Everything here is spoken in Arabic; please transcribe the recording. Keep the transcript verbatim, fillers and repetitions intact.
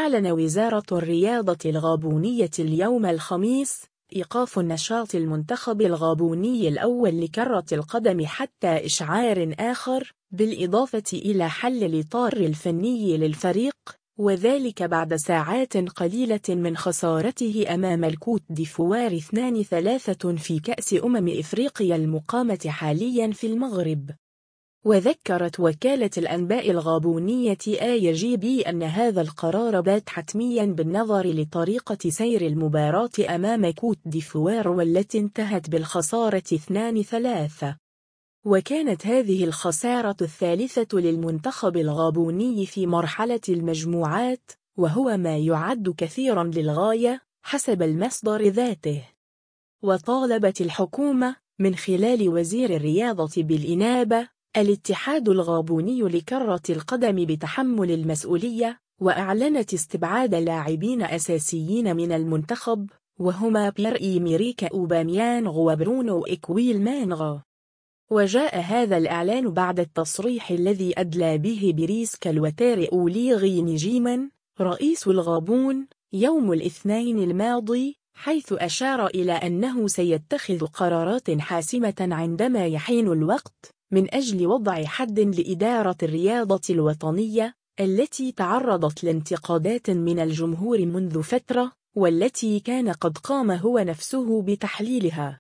أعلن وزارة الرياضة الغابونية اليوم الخميس إيقاف نشاط المنتخب الغابوني الأول لكرة القدم حتى إشعار آخر، بالإضافة إلى حل الإطار الفني للفريق، وذلك بعد ساعات قليلة من خسارته أمام الكوت ديفوار اثنين ثلاثة في كأس أمم إفريقيا المقامة حاليا في المغرب. وذكرت وكالة الأنباء الغابونية آي جي بي أن هذا القرار بات حتميا بالنظر لطريقة سير المباراة أمام كوت ديفوار والتي انتهت بالخسارة اثنين ثلاثة، وكانت هذه الخسارة الثالثة للمنتخب الغابوني في مرحلة المجموعات، وهو ما يعد كثيرا للغاية حسب المصدر ذاته. وطالبت الحكومة من خلال وزير الرياضة بالإنابة الاتحاد الغابوني لكرة القدم بتحمل المسؤولية، وأعلنت استبعاد لاعبين أساسيين من المنتخب وهما بيير-إيميريك أوباميانغ وبرونو إكويل مانغا. وجاء هذا الإعلان بعد التصريح الذي أدلى به بريس كالوتاري أوليغي نجيما رئيس الغابون يوم الاثنين الماضي، حيث أشار إلى أنه سيتخذ قرارات حاسمة عندما يحين الوقت من أجل وضع حد لإدارة الرياضة الوطنية التي تعرضت لانتقادات من الجمهور منذ فترة، والتي كان قد قام هو نفسه بتحليلها.